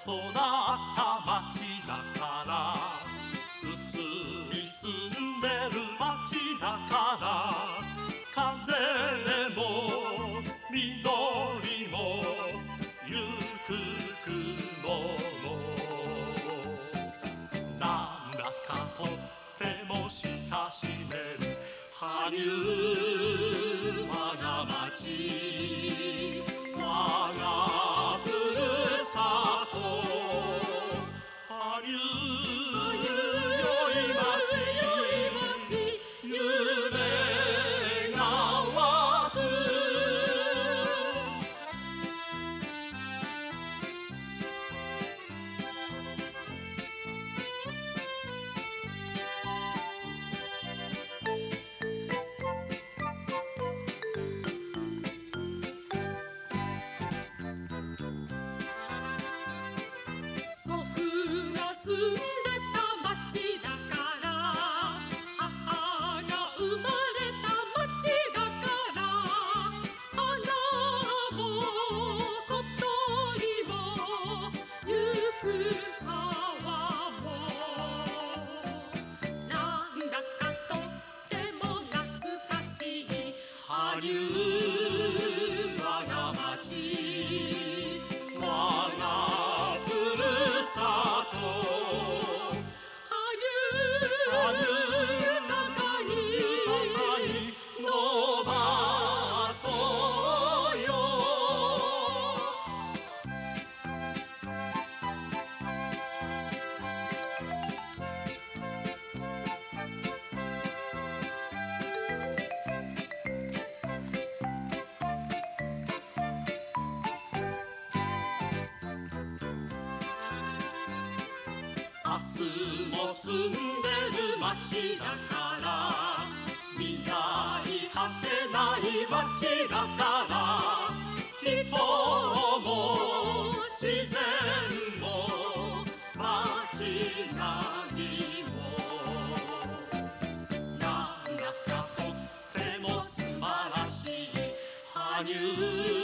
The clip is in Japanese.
細なった町だから普通に住んでる町だから風も緑もゆく雲もなんだかとっても親しめる羽生我が町我がふるさと羽生よい町夢が湧く住んでた町だから母が生まれた町だから花も小鳥もゆく川もなんだかとっても懐かしい羽生我が町我がふるさと伸ばそうよ明日も住んでる町だから未来果てない街だから人も自然も街並みもなんだかとっても素晴らしい羽生